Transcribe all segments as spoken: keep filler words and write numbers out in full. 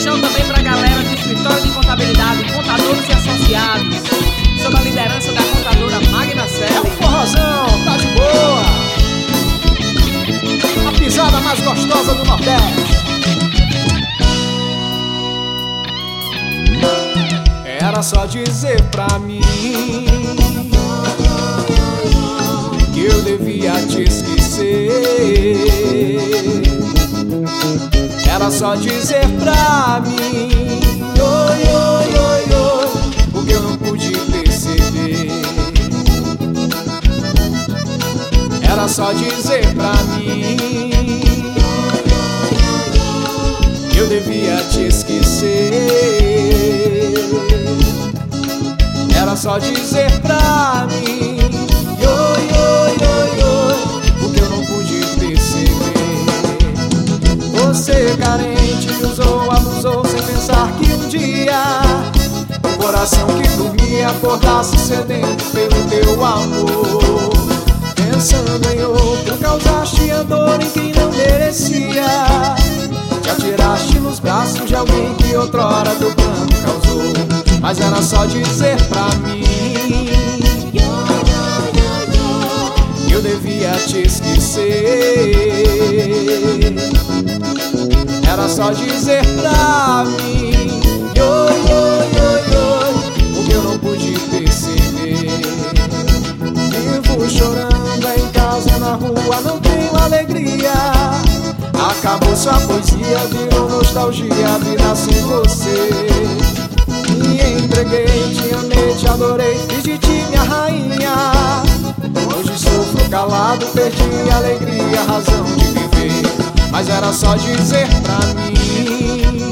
beijão também pra galera do escritório de contabilidade, contadores e associados, sob a liderança da contadora Magna Selle. É o forrozão, tá de boa. A pisada mais gostosa do Nordeste. Era só dizer pra mim que eu devia te esquecer. Era só dizer pra mim, oi, oi, oi, oi, o que eu não pude perceber. Era só dizer pra mim que eu devia te esquecer. Era só dizer pra mim, oi, oi, oi, oi, o que eu não pude perceber. Você carente me usou, abusou sem pensar que um dia o coração que dormia acordasse sedento pelo teu amor. Pensando em outro, causaste a dor em quem não merecia. Te atiraste nos braços de alguém que outrora teu plano causou. Mas era só dizer pra mim que eu devia te esquecer. Era só dizer pra mim, oi, oi, oi, oi, o que eu não pude perceber. Vivo chorando em casa, na rua, não tenho alegria. Acabou sua poesia, virou nostalgia, a vida sem você. Me entreguei, te amei, te adorei, fiz de ti minha rainha. Hoje sofro calado, perdi a alegria, a razão de viver. Mas era só dizer pra mim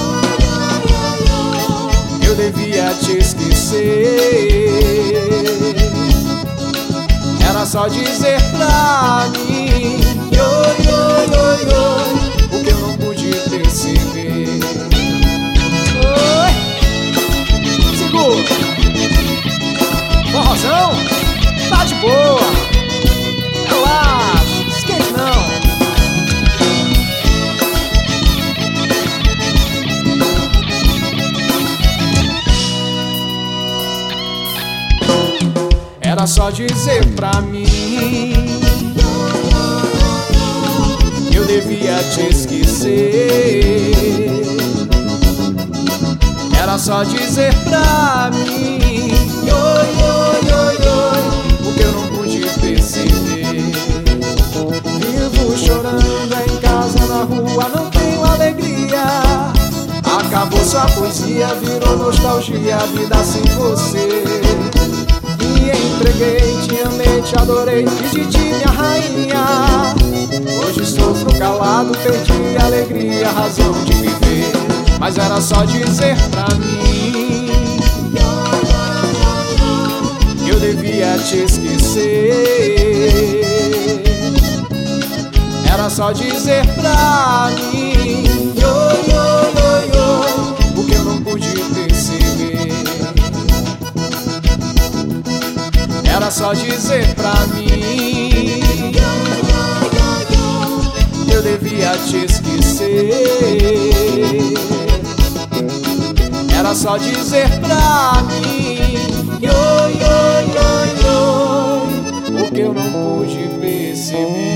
que eu devia te esquecer. Era só dizer pra mim, oi, oi, oi, oi, o que eu não pude perceber. Oi, segura, forrozão, tá de boa. Relaxa, esquente não. Era só dizer pra mim que eu devia te esquecer. Era só dizer pra mim, oi, oi, oi, oi, o que eu não pude perceber. Vivo chorando em casa, na rua, não tenho alegria. Acabou sua poesia, virou nostalgia, a vida sem você. Me entreguei, te amei, te adorei, fiz de ti minha rainha. Hoje sofro calado, perdi a alegria, a razão de viver. Mas era só dizer pra mim que eu devia te esquecer. Era só dizer pra mim, oi, oi, oi, oi, o que eu não pude perceber. Era só dizer pra mim que eu devia te esquecer. Era só dizer pra mim, oi, oi, oi, oi, o que eu não pude perceber.